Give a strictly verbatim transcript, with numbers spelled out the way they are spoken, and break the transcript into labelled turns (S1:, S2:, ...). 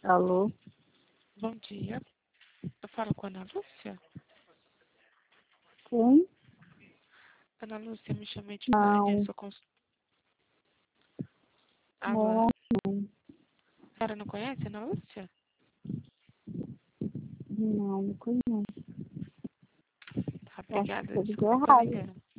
S1: Alô?
S2: Bom dia. Eu falo com a Ana Lúcia?
S1: Quem?
S2: Ana Lúcia, me chamei de
S1: Não.
S2: Vânia, sou cons...
S1: Não,
S2: Alô?
S1: não.
S2: A senhora não conhece a Ana Lúcia?
S1: Não, não conheço.
S2: Tá,
S1: Eu acho que
S2: obrigada.
S1: você ligou
S2: Desculpa, eu tô
S1: errado.
S2: ligando.